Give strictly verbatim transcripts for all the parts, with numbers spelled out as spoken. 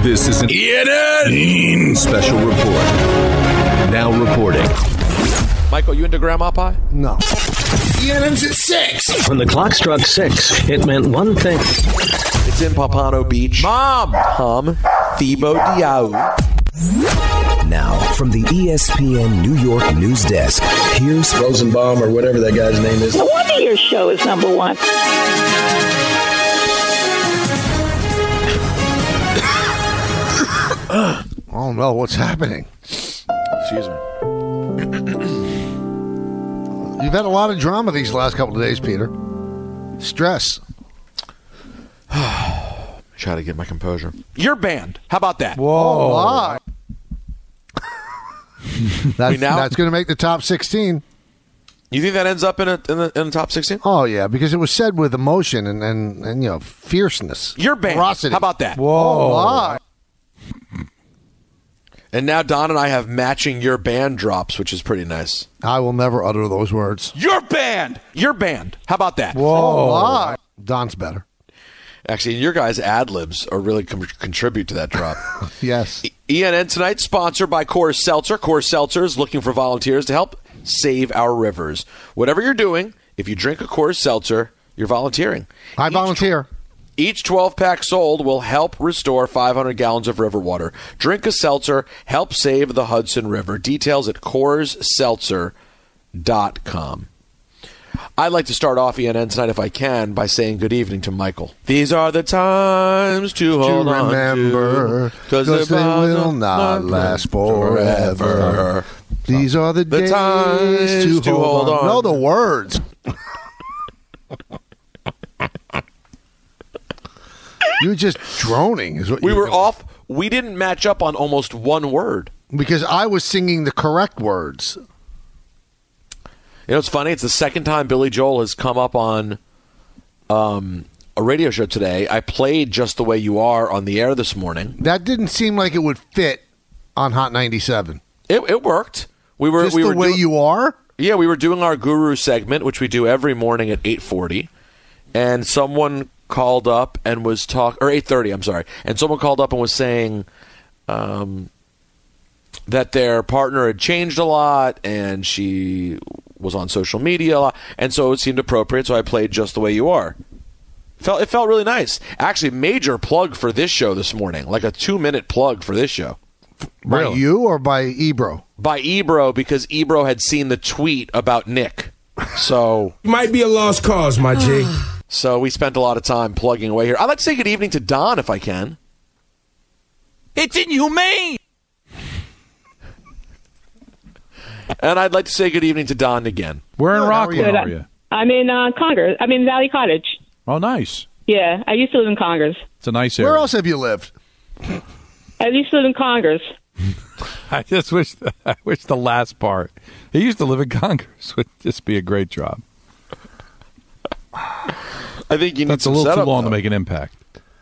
This is an E N N special report. Now reporting. Michael, you into grandma pie? No. E N N's at six. When the clock struck six, it meant one thing. It's in Pompano Beach. Mom! Tom Thibault Diaw. Now, from the E S P N New York news desk, here's Rosenbaum or whatever that guy's name is. No wonder your show is number one. I don't know what's happening. Excuse me. You've had a lot of drama these last couple of days, Peter. Stress. Try to get my composure. You're banned. How about that? Whoa. Oh, that's now, that's going to make the top sixteen. You think that ends up in, a, in, the, in the top sixteen? Oh, yeah, because it was said with emotion and, and, and you know, fierceness. You're banned. Ferocity. How about that? Whoa. Oh, and now Don and I have matching your band drops, which is pretty nice. I will never utter those words. You're banned. You're banned. How about that? Whoa. Oh, Don's better. Actually, your guys' ad-libs are really com- contribute to that drop. Yes. E- ENN tonight, sponsored by Coors Seltzer. Coors Seltzer is looking for volunteers to help save our rivers. Whatever you're doing, if you drink a Coors Seltzer, you're volunteering. I volunteer. Each twelve-pack sold will help restore five hundred gallons of river water. Drink a seltzer. Help save the Hudson River. Details at coors seltzer dot com. I'd like to start off E N N tonight, if I can, by saying good evening to Michael. These are the times to hold to on remember, because they will not last forever. forever. These are the, the days times to, to hold on. on. Know the words. You were just droning. Is what we you were doing. off. We didn't match up on almost one word. Because I was singing the correct words. You know, it's funny. It's the second time Billy Joel has come up on um, a radio show today. I played Just the Way You Are on the air this morning. That didn't seem like it would fit on Hot ninety-seven. It, it worked. We were Just we the were way do- you are? Yeah, we were doing our Guru segment, which we do every morning at eight forty. And someone called up and was talk or eight thirty, I'm sorry. And someone called up and was saying um, that their partner had changed a lot and she was on social media a lot, and so it seemed appropriate, so I played Just the Way You Are. Felt It felt really nice. Actually, major plug for this show this morning, like a two-minute plug for this show. By Really? you or by Ebro? By Ebro, because Ebro had seen the tweet about Nick. So Might be a lost cause, my G. So we spent a lot of time plugging away here. I'd like to say good evening to Don, if I can. It's inhumane! And I'd like to say good evening to Don again. We're in Good, how are Rockland, you? are you? I'm in uh, Congress. I'm in Valley Cottage. Oh, nice. Yeah, I used to live in Congress. It's a nice area. Where else have you lived? I used to live in Congress. I just wish the, I wish the last part. He used to live in Congress would just be a great job. I think you need That's a some little too setup, long though. to make an impact.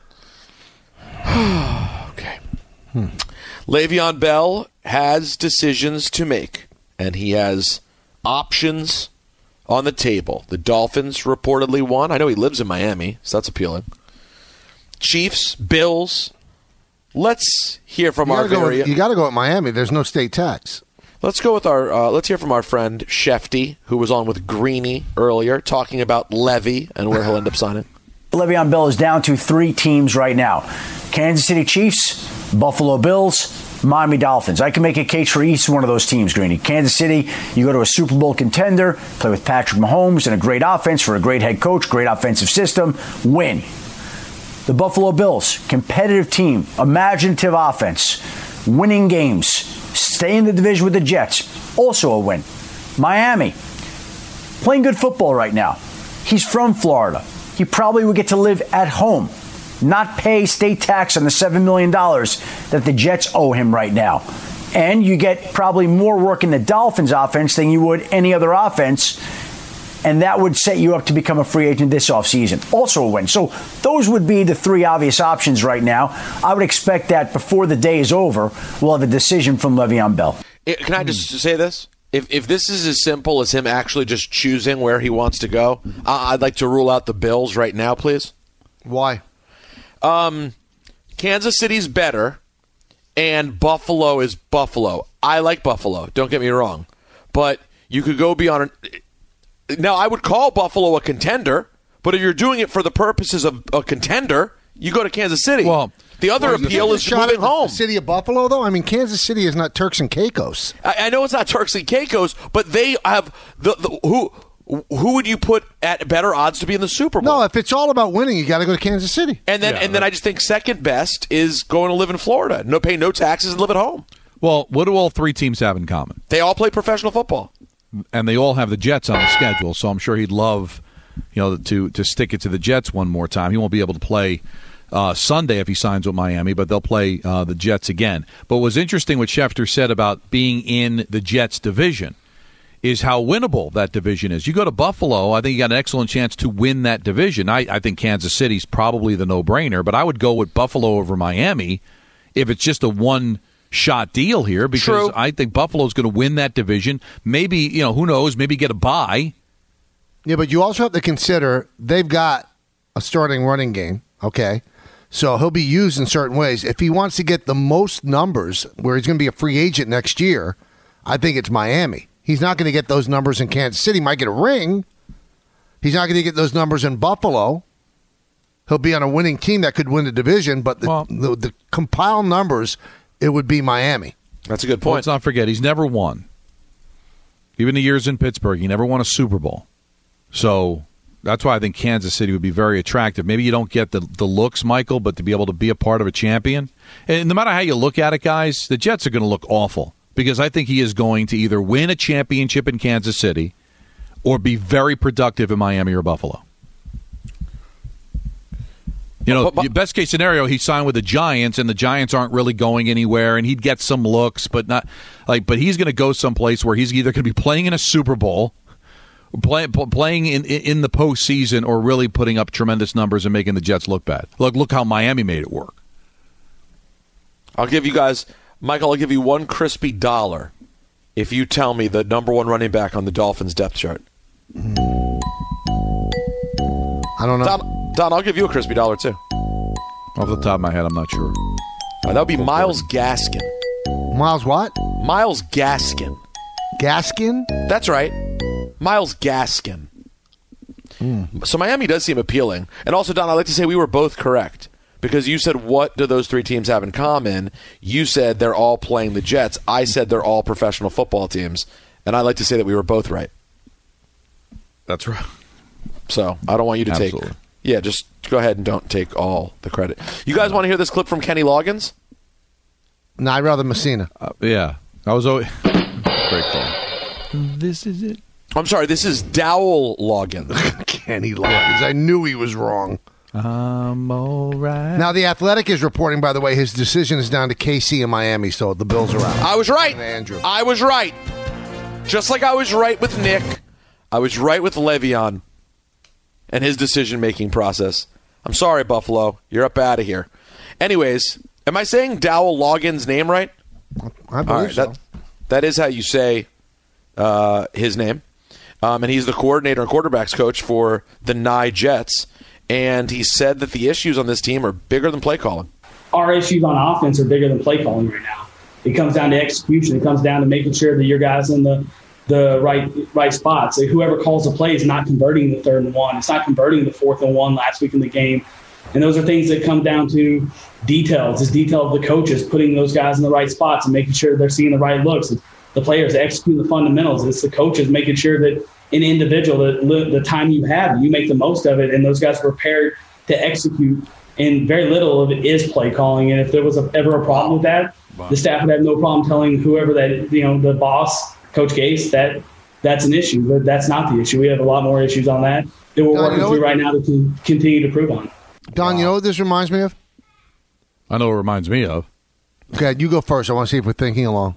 Okay. Hmm. Le'Veon Bell has decisions to make, and he has options on the table. The Dolphins reportedly won. I know he lives in Miami, so that's appealing. Chiefs, Bills. Let's hear from You our gotta, go very. with, you got to go at Miami. There's no state tax. Let's go with our. Uh, let's hear from our friend Shefty, who was on with Greeny earlier, talking about Levy and where he'll end up signing. Le'Veon Bell is down to three teams right now: Kansas City Chiefs, Buffalo Bills, Miami Dolphins. I can make a case for each one of those teams, Greeny. Kansas City, you go to a Super Bowl contender, play with Patrick Mahomes and a great offense for a great head coach, great offensive system, win. The Buffalo Bills, competitive team, imaginative offense, winning games, stay in the division with the Jets, also a win. Miami, playing good football right now. He's from Florida. He probably would get to live at home, not pay state tax on the seven million dollars that the Jets owe him right now. And you get probably more work in the Dolphins offense than you would any other offense. And that would set you up to become a free agent this offseason. Also a win. So those would be the three obvious options right now. I would expect that before the day is over, we'll have a decision from Le'Veon Bell. Can I just say this? If if this is as simple as him actually just choosing where he wants to go, uh, I'd like to rule out the Bills right now, please. Why? Um, Kansas City's better, and Buffalo is Buffalo. I like Buffalo. Don't get me wrong, but you could go beyond. Now, I would call Buffalo a contender, but if you're doing it for the purposes of a contender, you go to Kansas City. Well, the other Well, appeal the is shot moving at the home. City of Buffalo, though. I mean, Kansas City is not Turks and Caicos. I, I know it's not Turks and Caicos, but they have the, the who. Who would you put at better odds to be in the Super Bowl? No, if it's all about winning, you got to go to Kansas City. And then, Yeah, and then right. I just think second best is going to live in Florida. No, pay no taxes and live at home. Well, what do all three teams have in common? They all play professional football. And they all have the Jets on the schedule, so I'm sure he'd love, you know, to to stick it to the Jets one more time. He won't be able to play uh, Sunday if he signs with Miami, but they'll play uh, the Jets again. But what's interesting what Schefter said about being in the Jets division is how winnable that division is. You go to Buffalo, I think you got an excellent chance to win that division. I, I think Kansas City's probably the no-brainer, but I would go with Buffalo over Miami if it's just a one-shot deal here, because True. I think Buffalo's going to win that division. Maybe, you know, who knows, maybe get a bye. Yeah, but you also have to consider they've got a starting running game, okay? So he'll be used in certain ways. If he wants to get the most numbers where he's going to be a free agent next year, I think it's Miami. He's not going to get those numbers in Kansas City. He might get a ring. He's not going to get those numbers in Buffalo. He'll be on a winning team that could win the division, but the, Well- the, the compiled numbers, it would be Miami. That's a good Well, point. let's not forget, he's never won. Even the years in Pittsburgh, he never won a Super Bowl. So that's why I think Kansas City would be very attractive. Maybe you don't get the, the looks, Michael, but to be able to be a part of a champion. And no matter how you look at it, guys, the Jets are going to look awful, because I think he is going to either win a championship in Kansas City or be very productive in Miami or Buffalo. You know, But- but- best case scenario, he signed with the Giants, and the Giants aren't really going anywhere, and he'd get some looks, but not like. But he's going to go someplace where he's either going to be playing in a Super Bowl, play, playing in in the postseason, or really putting up tremendous numbers and making the Jets look bad. Look, look how Miami made it work. I'll give you guys, Michael, I'll give you one crispy dollar if you tell me the number one running back on the Dolphins depth chart. I don't know. Don, Don, I'll give you a crispy dollar, too. Off the top of my head, I'm not sure. Uh, that would be Myles Gaskin. Miles what? Myles Gaskin. Gaskin? That's right. Myles Gaskin. So Miami does seem appealing. And also, Don, I'd like to say we were both correct, because you said, what do those three teams have in common? You said they're all playing the Jets. I said they're all professional football teams. And I'd like to say that we were both right. That's right. So I don't want you to Absolutely. take... Yeah, just go ahead and don't take all the credit. You guys want to hear this clip from Kenny Loggins? No, I'd rather Messina. Uh, yeah, I was always great call. This is it. I'm sorry, this is Dowell Loggins. Kenny Loggins. I knew he was wrong. I'm all right. Now, The Athletic is reporting, by the way, his decision is down to K C and Miami, so the Bills are out. I was right. Andrew. I was right. Just like I was right with Nick, I was right with Le'Veon and his decision-making process. I'm sorry, Buffalo. You're up out of here. Anyways, am I saying Dowell Loggins' name right? I believe All right, so. that, that is how you say uh, his name. Um, and he's the coordinator and quarterbacks coach for the N Y Jets. And he said that the issues on this team are bigger than play calling. Our issues on offense are bigger than play calling right now. It comes down to execution. It comes down to making sure that your guys in the the right right spots. So whoever calls the play is not converting the third and one. It's not converting the fourth and one last week in the game. And those are things that come down to details. It's detail of the coaches putting those guys in the right spots and making sure they're seeing the right looks. It's the players executing the fundamentals. It's the coaches making sure that an individual, the, the time you have, you make the most of it, and those guys are prepared to execute. And very little of it is play calling. And if there was a, ever a problem with that, wow. the staff would have no problem telling whoever that, you know, the boss, Coach Gase, that that's an issue. But that's not the issue. We have a lot more issues on that that we're Don, working you know through what? right now to con- continue to prove on. Don, wow. you know what this reminds me of? I know what it reminds me of. Okay, you go first. I want to see if we're thinking along.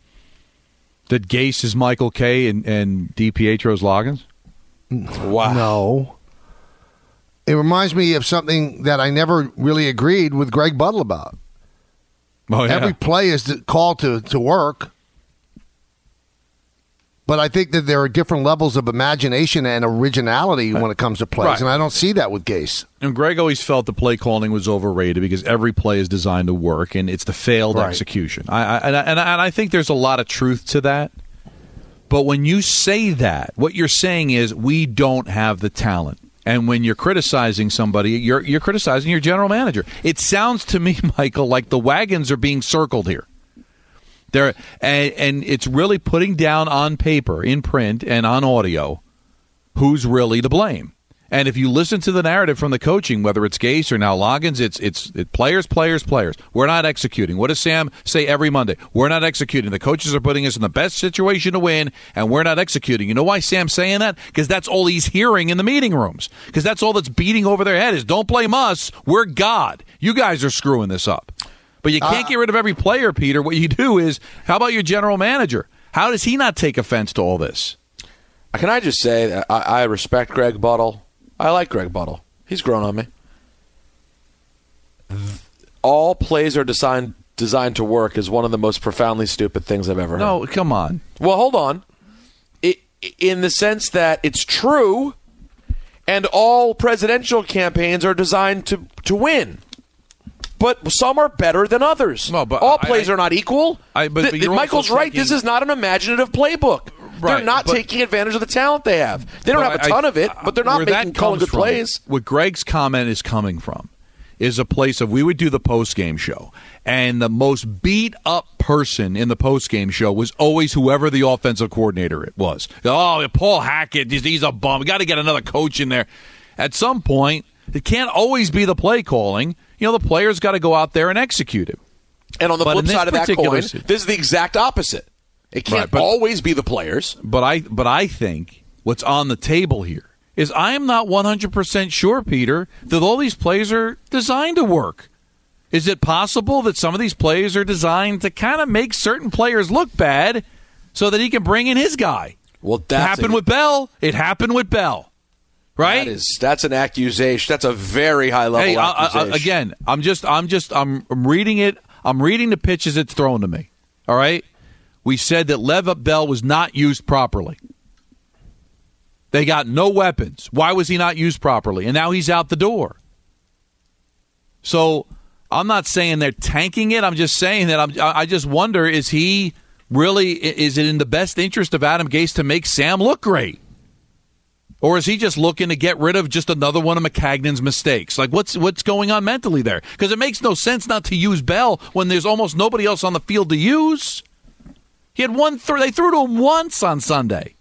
That Gase is Michael Kay and, and DiPietro's Loggins? Wow. No. It reminds me of something that I never really agreed with Greg Buttle about. Oh, yeah. Every play is called to, to work. But I think that there are different levels of imagination and originality when it comes to plays, Right. and I don't see that with Gase. And Greg always felt the play calling was overrated because every play is designed to work, and it's the failed Right. execution. I, I, and, I, and I and I think there's a lot of truth to that. But when you say that, what you're saying is we don't have the talent. And when you're criticizing somebody, you're you're criticizing your general manager. It sounds to me, Michael, like the wagons are being circled here. There, and, and it's really putting down on paper, in print, and on audio, who's really to blame. And if you listen to the narrative from the coaching, whether it's Gase or now Loggins, it's it's it, players, players, players. We're not executing. What does Sam say every Monday? We're not executing. The coaches are putting us in the best situation to win, and we're not executing. You know why Sam's saying that? Because that's all he's hearing in the meeting rooms. Because that's all that's beating over their head is, don't blame us. We're God. You guys are screwing this up. But you can't uh, get rid of every player, Peter. What you do is, how about your general manager? How does he not take offense to all this? Can I just say that I, I respect Greg Buttle. I like Greg Buttle. He's grown on me. All plays are designed designed to work is one of the most profoundly stupid things I've ever heard. No, come on. Well, hold on. It, in the sense that it's true, and all presidential campaigns are designed to, to win. But some are better than others. No, but all I, plays I, are not equal. I, but, Th- but Michael's right. taking... This is not an imaginative playbook. Right, they're not but, taking advantage of the talent they have. They don't have a ton I, of it, but they're not making calling good from, plays. What Greg's comment is coming from is a place of we would do the post-game show, and the most beat-up person in the post-game show was always whoever the offensive coordinator it was. Oh, Paul Hackett, he's, he's a bum. We got to get another coach in there. At some point, it can't always be the play calling. You know, the players got to go out there and execute it. And on the but flip side of that coin, si- this is the exact opposite. It can't right, but, always be the players. But I, but I think what's on the table here is I am not one hundred percent sure, Peter, that all these plays are designed to work. Is it possible that some of these plays are designed to kind of make certain players look bad so that he can bring in his guy? Well, that happened with Bell. It happened with Bell. Right? That is, that's an accusation. That's a very high level hey, accusation. I, I, again, I'm just, I'm just, I'm, I'm reading it. I'm reading the pitches it's thrown to me. All right. We said that Le'Veon Bell was not used properly. They got no weapons. Why was he not used properly? And now he's out the door. So I'm not saying they're tanking it. I'm just saying that I'm, I just wonder, is he really, is it in the best interest of Adam Gase to make Sam look great? Or is he just looking to get rid of just another one of McCagnon's mistakes? Like, what's what's going on mentally there? Because it makes no sense not to use Bell when there's almost nobody else on the field to use. He had one. Th- they threw to him once on Sunday.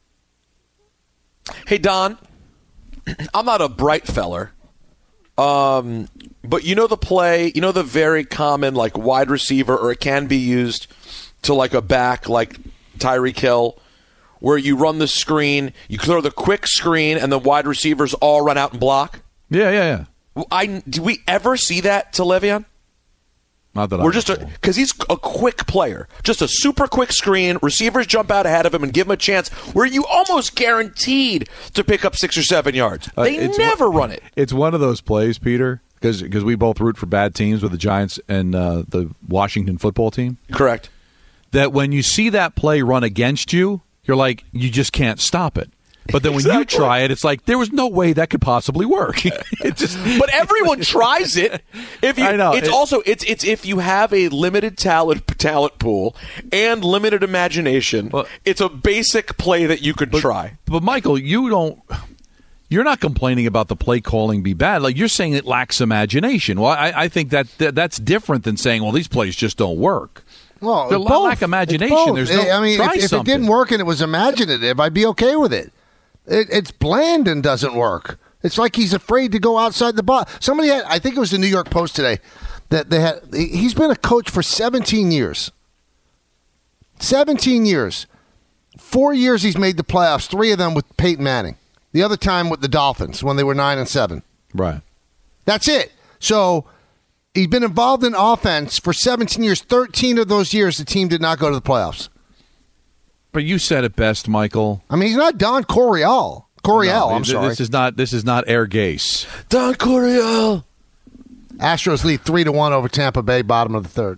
Hey, Don, I'm not a bright feller, um, but you know the play, you know the very common, like, wide receiver, or it can be used to, like, a back, like Tyreek Hill, where you run the screen, you throw the quick screen, and the wide receivers all run out and block? Yeah, yeah, yeah. I, did we ever see that to Le'Veon? Not that We're I just because he's a quick player, just a super quick screen. Receivers jump out ahead of him and give him a chance where you almost guaranteed to pick up six or seven yards. They uh, never one, run it. It's one of those plays, Peter, because because we both root for bad teams with the Giants and uh, the Washington football team. Correct. That when you see that play run against you, you're like, you just can't stop it. But then when exactly. you try it, it's like, there was no way that could possibly work. it just, but everyone tries it. If you, I know. It's it, also it's it's if you have a limited talent talent pool and limited imagination, well, it's a basic play that you could but, try. But Michael, you don't. You're not complaining about the play calling be bad. Like, you're saying it lacks imagination. Well, I, I think that, that that's different than saying, well, these plays just don't work. Well, they lack imagination. There's no. I mean, try if, if it didn't work and it was imaginative, I'd be okay with it. It, it's bland and doesn't work. It's like he's afraid to go outside the box. Somebody had, I think it was the New York Post today, that they had. He's been a coach for seventeen years. seventeen years. Four years he's made the playoffs. Three of them with Peyton Manning. The other time with the Dolphins when they were nine and seven. Right. That's it. So he's been involved in offense for seventeen years. Thirteen of those years, the team did not go to the playoffs. But you said it best, Michael. I mean, he's not Don Coryell. Coryell, no, I'm this, sorry. This is not. This is not Air Gase. Don Coryell. Astros lead three to one over Tampa Bay, bottom of the third.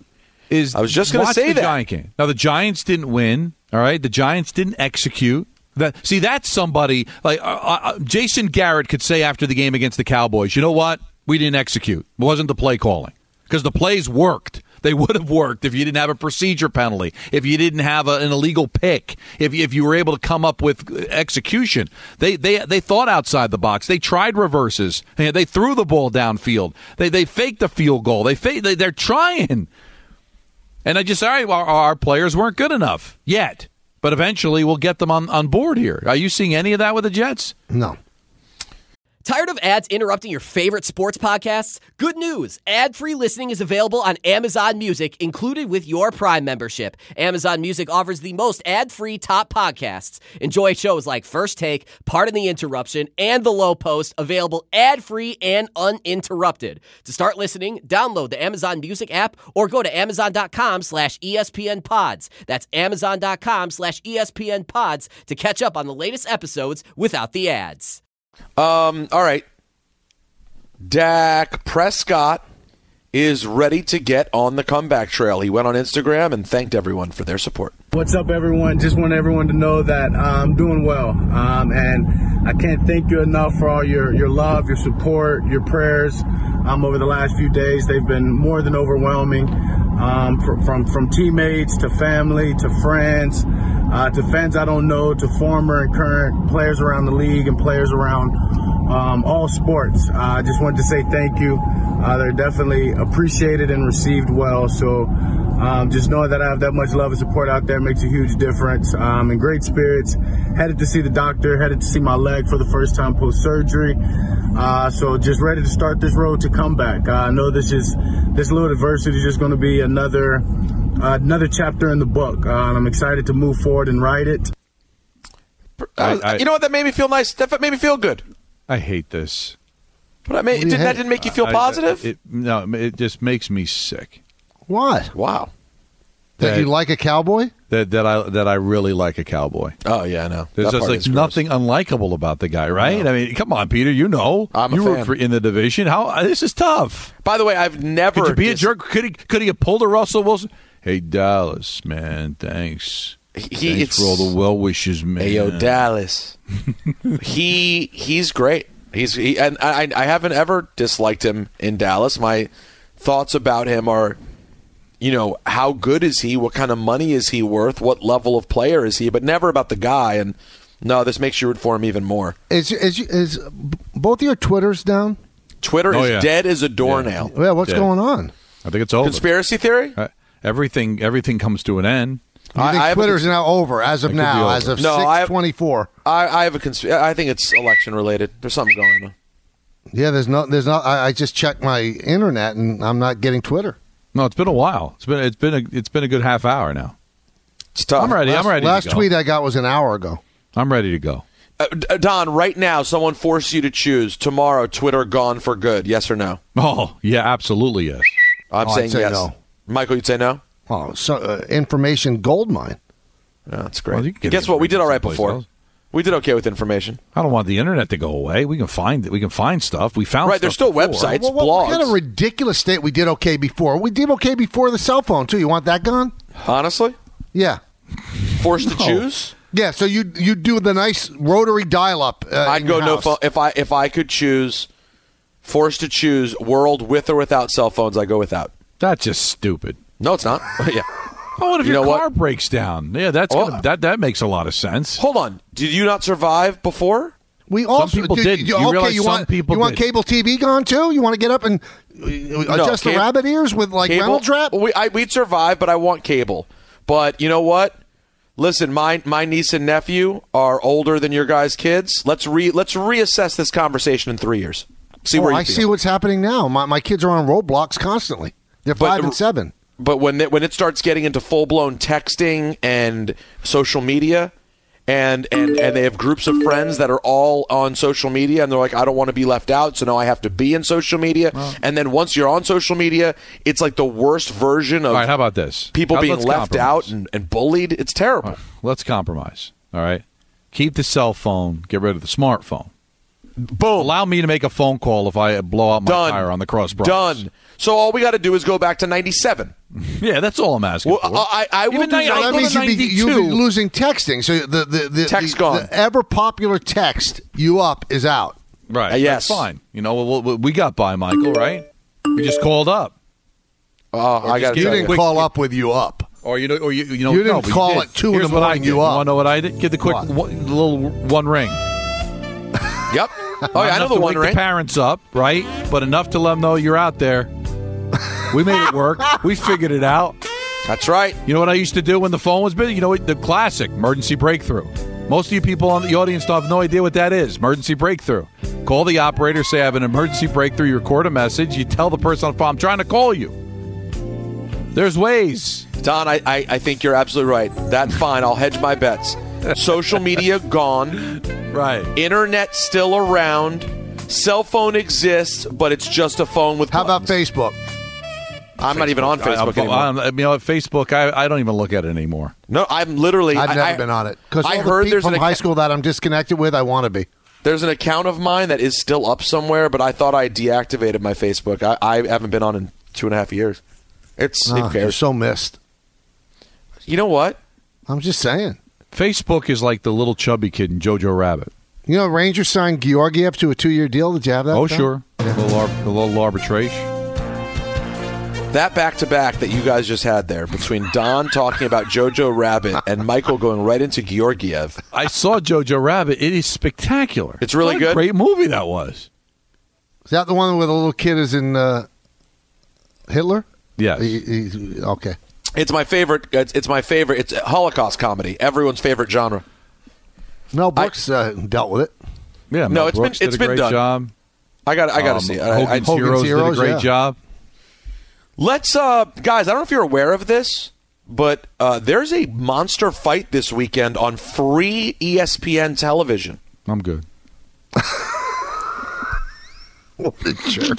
is I was just going to watch say the that. Giant game. Now the Giants didn't win. All right, the Giants didn't execute. That see, that's somebody like uh, uh, Jason Garrett could say after the game against the Cowboys. You know what? We didn't execute. It wasn't the play calling because the plays worked. They would have worked if you didn't have a procedure penalty, if you didn't have a, an illegal pick, if if you were able to come up with execution. They they they thought outside the box. They tried reverses. They threw the ball downfield. They they faked the field goal. They faked, they they're trying. And I just all right, our, our players weren't good enough yet, but eventually we'll get them on, on board here. Are you seeing any of that with the Jets? No. Tired of ads interrupting your favorite sports podcasts? Good news! Ad-free listening is available on Amazon Music, included with your Prime membership. Amazon Music offers the most ad-free top podcasts. Enjoy shows like First Take, Pardon the Interruption, and The Low Post, available ad-free and uninterrupted. To start listening, download the Amazon Music app or go to amazon.com slash ESPN pods. That's amazon.com slash ESPN pods to catch up on the latest episodes without the ads. Um, all right. Dak Prescott is ready to get on the comeback trail. He went on Instagram and thanked everyone for their support. What's up, everyone? Just want everyone to know that I'm doing well. Um, and I can't thank you enough for all your, your love, your support, your prayers um, over the last few days. They've been more than overwhelming. Um, from, from from teammates to family to friends uh, to fans I don't know to former and current players around the league and players around um, all sports. Uh, I just wanted to say thank you. Uh, they're definitely appreciated and received well. So um, just knowing that I have that much love and support out there makes a huge difference. Um, in great spirits. Headed to see the doctor. Headed to see my leg for the first time post surgery. Uh, so just ready to start this road to comeback. Uh, I know this is this little adversity is just going to be another uh, another chapter in the book. Uh, and I'm excited to move forward and write it. I, I, you know what? That made me feel nice. That made me feel good. I hate this. But I mean, did, that didn't make you feel positive? I, it, no, it just makes me sick. What? Wow. That, that you like a cowboy? That that I that I really like a cowboy. Oh yeah, I know. There's that just like nothing unlikable about the guy, right? No. I mean, come on, Peter. You know, I'm a you fan. root for in the division. How this is tough. By the way, I've never could you be dis- a jerk. Could he? Could he have pulled a Russell Wilson? Hey, Dallas, man, thanks. He, thanks for all the well wishes, man. Hey, yo, Dallas. he he's great. He's he, and I I haven't ever disliked him in Dallas. My thoughts about him are, you know, how good is he? What kind of money is he worth? What level of player is he? But never about the guy. And no, this makes you root for him even more. Is is is both of your Twitters down? Twitter oh, is yeah. dead as a doornail. Yeah, what's dead. going on? I think it's over. Conspiracy theory? Uh, everything everything comes to an end. You think I, I Twitter's a, now over as of now, as of no, six twenty-four? I, I have a consp- I think it's election related. There's something going on. Yeah, there's no, there's not. I, I just checked my internet and I'm not getting Twitter. No, it's been a while. It's been it's been a it's been a good half hour now. It's tough. I'm ready. Last, I'm ready. Last to go. tweet I got was an hour ago. I'm ready to go. Uh, Don, right now, someone forced you to choose tomorrow. Twitter gone for good? Yes or no? Oh yeah, absolutely yes. I'm oh, saying I'd say yes. No. Michael, you'd say no. Oh, so uh, information goldmine. Oh, that's great. Well, you can get Guess what? We did all right someplace before. else. We did okay with information. I don't want the internet to go away. We can find we can find stuff. We found right. stuff There's still before. websites, well, well, blogs. What kind of ridiculous state we did okay before? We did okay before the cell phone too. You want that gone? Honestly, Yeah. forced to No. choose. Yeah. So you you do the nice rotary dial-up. Uh, I'd in go your no house. phone if I if I could choose. Forced to choose world with or without cell phones, I go without. That's just stupid. No, it's not. yeah. Oh, what if You your know car what? breaks down? Yeah, that's Oh. gonna, that that makes a lot of sense. Hold on. Did you not survive before? We also people did. didn't. You, You okay, realize you some want people you want did. cable T V gone too? You want to get up and uh, adjust the cab- rabbit ears with like Cable? Reynolds wrap? We, I, we'd survive, but I want cable. But you know what? Listen, my my niece and nephew are older than your guys' kids. Let's re let's reassess this conversation in three years. See Oh, where you I feel. see what's happening now. My my kids are on Roblox constantly. They're But- five and seven. But when it, when it starts getting into full blown texting and social media, and, and and they have groups of friends that are all on social media, and they're like, I don't want to be left out, so now I have to be in social media. Well, and then once you're on social media, it's like the worst version of All right, how about this? people How- being let's left compromise. out and, and bullied. It's terrible. All right, let's compromise. All right, keep the cell phone. Get rid of the smartphone. Boom. Allow me to make a phone call if I blow out my Done. tire on the cross bronx. Done. So all we got to do is go back to ninety-seven. Yeah, that's all I'm asking Well, for. I, I will Even do ni- that. I'll That go means to you'd be, you'd be ninety-two. losing texting. So the the the, Text the, gone. the ever popular text you up is out. Right. Uh, yes. That's fine. You know, we, we, we got by, Michael, right? We just called up. Uh, I got to You tell didn't you. call up with you up. Or you know, or you, you know, You didn't no, but call did. at two in Here's the what I morning, did. you You up. want to know what I did? Give the quick What? one, little one ring. Yep. Oh, yeah, I know Enough the to one wake ring. the parents up, right? But enough to let them know you're out there. We made it work. We figured it out. That's right. You know what I used to do when the phone was busy? You know what? The classic emergency breakthrough. Most of you people on the audience don't have no idea what that is. Emergency breakthrough. Call the operator, say I have an emergency breakthrough. You record a message. You tell the person on the phone, I'm trying to call you. There's ways. Don, I, I, I think you're absolutely right. That's fine. I'll hedge my bets. Social media gone. Right. Internet still around. Cell phone exists, but it's just a phone with How about buttons. Facebook? I'm not even on Facebook I, anymore. I, I, you know, Facebook, I, I don't even look at it anymore. No, I'm literally. I've I, never I, been on it because I all heard the there's people an from high acca- school that I'm disconnected with, I want to be. There's an account of mine that is still up somewhere, but I thought I deactivated my Facebook. I, I haven't been on in two and a half years. It's Oh, who you're cares? so missed. You know what? I'm just saying. Facebook is like the little chubby kid in Jojo Rabbit. You know, Rangers signed Georgiev to a two-year deal. Did you have that? Oh, Tom? sure. A little, ar- a little arbitration. That back-to-back that you guys just had there between Don talking about Jojo Rabbit and Michael going right into Georgiev. I saw Jojo Rabbit. It is spectacular. It's really What a good. great movie that was. Is that the one where the little kid is in uh, Hitler? Yes. He- he- okay. It's my favorite. It's, it's my favorite. It's a Holocaust comedy. Everyone's favorite genre. Mel Brooks uh, dealt with it. Yeah, No, Mel it's been- Brooks did it's a been great done. job. I got. I got to Um, see. it. I, I, Hogan's, Hogan's Heroes, Heroes, did a great yeah. job. Let's, uh, guys. I don't know if you're aware of this, but uh, there's a monster fight this weekend on free E S P N television. I'm good. What a jerk.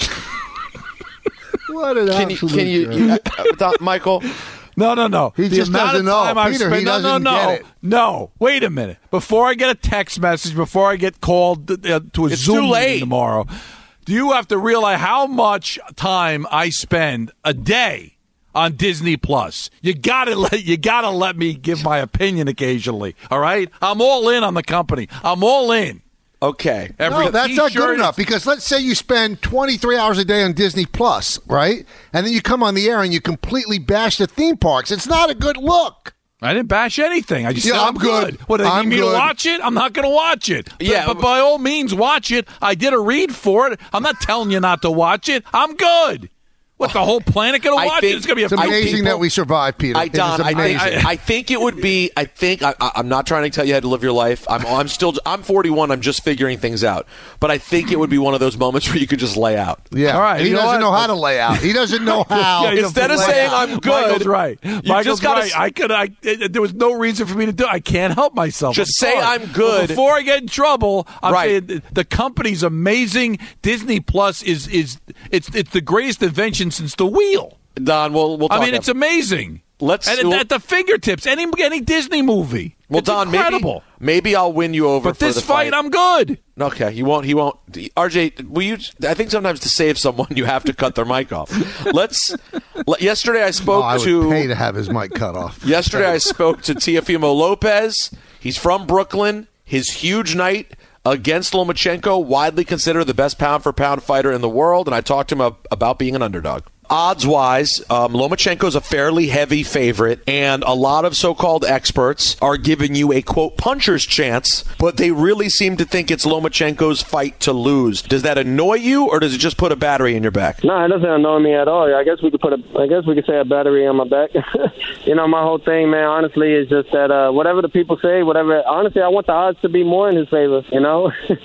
What an Can you? absolute Can you, jerk. you uh, Don- Michael? No, no, no. He the just amount doesn't of time know. I've Peter, spent, he no, doesn't no, no, get it. no. Wait a minute. Before I get a text message, before I get called uh, to a It's Zoom too meeting late. tomorrow, do you have to realize how much time I spend a day on Disney Plus? You gotta let you gotta let me give my opinion occasionally. All right, I'm all in on the company. I'm all in. Okay. Every No, that's not t-shirt good enough is- because let's say you spend twenty-three hours a day on Disney Plus, right? And then you come on the air and you completely bash the theme parks. It's not a good look. I didn't bash anything. I just Yeah, said I'm I'm good. good. What, do they I'm need me good. to watch it? I'm not going to watch it. But- Yeah, but, by all means, watch it. I did a read for it. I'm not telling you not to watch it. I'm good. What, the whole planet going I to watch think- it? It's going to be a It's few amazing people. that we survived, Peter. I, It is Don, I amazing. think, I think it would be. I think I, I- I'm not trying to tell you how to live your life. I'm. I'm still. I'm forty-one. I'm just figuring things out. But I think it would be one of those moments where you could just lay out. yeah. All right, He you know doesn't what? know how to lay out. He doesn't know how. Yeah, you Instead don't of have to saying lay out. I'm good, Michael's right. you Michael's just gotta right. s- I could. I. It, there was no reason for me to do it. I can't help myself. Just I'm say sorry. I'm good. But before I get in trouble, I'm Right. saying th- the company's amazing. Disney Plus is is it's it's the greatest invention since the wheel. Don, we'll. we'll talk I mean, it's after. amazing. Let's- and we'll- at the fingertips. Any any Disney movie. Well, it's Don, maybe incredible. maybe I'll win you over. But for this the fight, I'm good. Okay, he won't. He won't. R J, will you? I think sometimes to save someone, you have to cut their mic off. Let's. le- Yesterday, I spoke Oh, I would to. pay to have his mic cut off. Yesterday, I spoke to Teofimo Lopez. He's from Brooklyn. His huge night against Lomachenko, widely considered the best pound-for-pound fighter in the world, and I talked to him ab- about being an underdog. Odds-wise, um, Lomachenko's a fairly heavy favorite, and a lot of so-called experts are giving you a, quote, puncher's chance, but they really seem to think it's Lomachenko's fight to lose. Does that annoy you, or does it just put a battery in your back? No, it doesn't annoy me at all. I guess we could put a, I guess we could say a battery on my back. You know, my whole thing, man, honestly, is just that uh, whatever the people say, whatever. Honestly, I want the odds to be more in his favor. You know,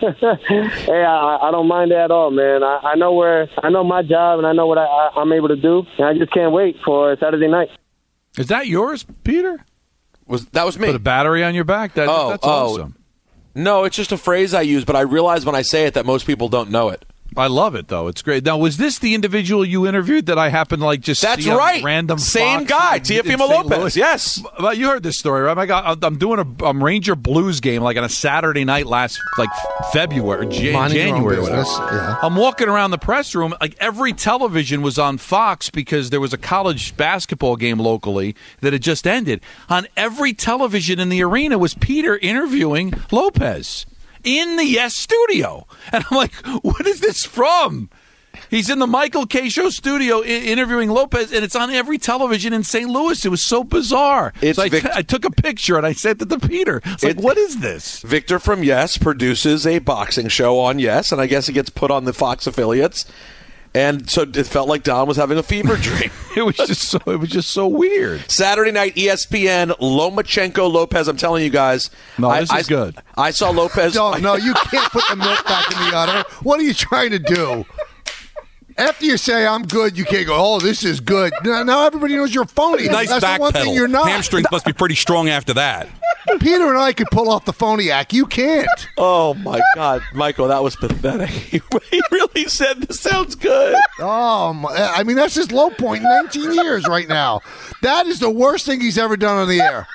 hey, I, I don't mind that at all, man. I, I know where, I know my job, and I know what I, I, I'm able to do, and I just can't wait for Saturday night. Is that yours, Peter? Was that was me? Put a battery on your back? That, Oh, that's oh. awesome. No, it's just a phrase I use, but I realize when I say it that most people don't know it. I love it, though. It's great. Now, was this the individual you interviewed that I happened to like just That's see on right. random Same Fox guy, in- Teofimo in Saint Lopez. Louis? Yes. But you heard this story, right? I got, I'm doing a um, Ranger Blues game like on a Saturday night last like February, Jan- Minding your own January. or whatever. business, yeah. I'm walking around the press room. Like every television was on Fox because there was a college basketball game locally that had just ended. On every television in the arena was Peter interviewing Lopez in the Yes studio. And I'm like, what is this from? He's in the Michael K. Show studio I- interviewing Lopez, and it's on every television in Saint Louis. It was so bizarre. It's so I, Vic- t- I took a picture, and I sent it to Peter. It's like, It- what is this? Victor from Yes produces a boxing show on Yes, and I guess it gets put on the Fox affiliates. And so it felt like Don was having a fever dream. It was just so it was just so weird. Saturday night, E S P N, Lomachenko Lopez. I'm telling you guys. No, I, this I, is good. I saw Lopez. No, no, you can't put the milk back in the udder. What are you trying to do? After you say I'm good, you can't go, oh, this is good. Now, now everybody knows you're phony. Nice That's back the one pedal. thing you're not. Hamstrings must be pretty strong after that. Peter and I could pull off the phony act. You can't. Oh, my God. Michael, that was pathetic. He really said this sounds good. Oh, my, I mean, that's his low point in nineteen years right now. That is the worst thing he's ever done on the air.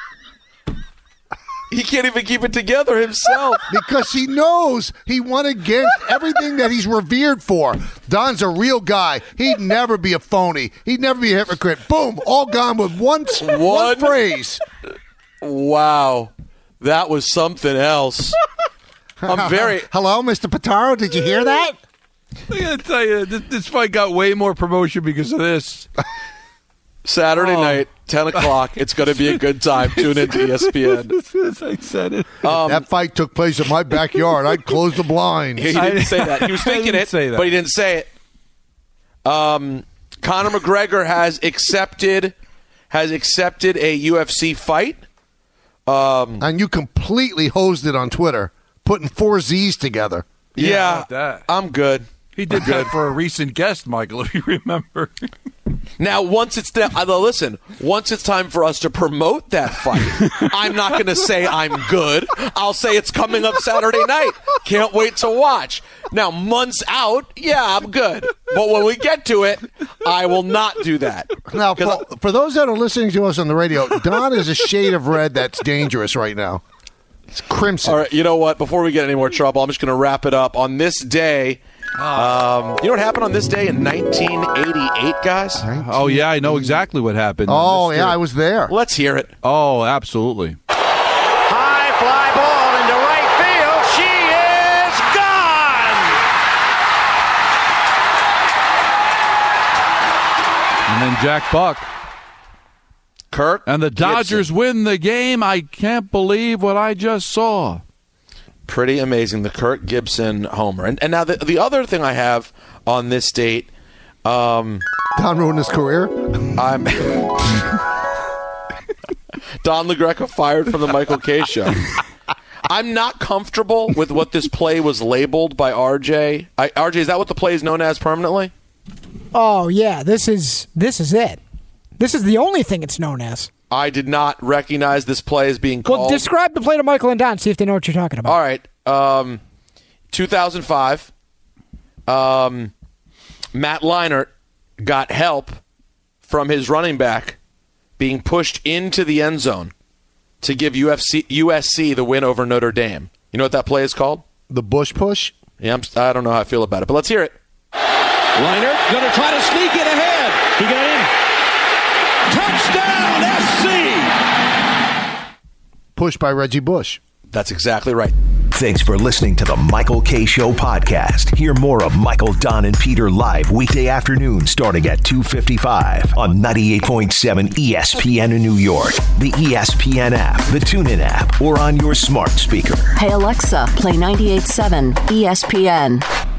He can't even keep it together himself. Because he knows he went against everything that he's revered for. Don's a real guy. He'd never be a phony. He'd never be a hypocrite. Boom, all gone with one, one, one phrase. Wow. That was something else. I'm very... Hello, Mister Pitaro. Did you hear that? I gotta tell you, this, this fight got way more promotion because of this. Saturday Oh. night, ten o'clock. It's going to be a good time. Tune into E S P N. As I said it. Um, that fight took place in my backyard. I'd close the blinds. He didn't say that. He was I thinking didn't it, say that. but he didn't say it. Um, Conor McGregor has accepted has accepted a U F C fight. Um, and you completely hosed it on Twitter, putting four Z's together. yeah, like that. I'm good. He did that for a recent guest, Michael, if you remember. Now, once it's da- uh, listen, once it's time for us to promote that fight, I'm not going to say I'm good. I'll say it's coming up Saturday night. Can't wait to watch. Now, months out, yeah, I'm good. But when we get to it, I will not do that. Now, for, for those that are listening to us on the radio, Don is a shade of red that's dangerous right now. It's crimson. All right, you know what? Before we get any more trouble, I'm just going to wrap it up. On this day, um, you know what happened on this day in nineteen eighty-eight, guys? Oh, yeah, I know exactly what happened. Oh, Mister yeah, I was there. Let's hear it. Oh, absolutely. High fly ball into right field. She is gone. And then Jack Buck. Kirk And the Dodgers Gibson. win the game. I can't believe what I just saw. Pretty amazing, the Kirk Gibson homer. And, and now the, the other thing I have on this date, um, Don ruined his career. I'm Don LaGreca fired from the Michael K. Show. I'm not comfortable with what this play was labeled by R J. I, R J, is that what the play is known as permanently? Oh yeah, this is this is it. This is the only thing it's known as. I did not recognize this play as being called. Well, describe the play to Michael and Don. See if they know what you're talking about. All right. Um, two thousand five, um, Matt Leinart got help from his running back being pushed into the end zone to give U F C, U S C the win over Notre Dame. You know what that play is called? The Bush push? Yeah, I'm, I don't know how I feel about it, but let's hear it. Leinart going to try to sneak it ahead. He got in. Touchdown, S C! Pushed by Reggie Bush. That's exactly right. Thanks for listening to the Michael K. Show podcast. Hear more of Michael, Don, and Peter live weekday afternoon starting at two fifty-five on ninety-eight point seven E S P N in New York, the E S P N app, the TuneIn app, or on your smart speaker. Hey Alexa, play ninety-eight point seven E S P N.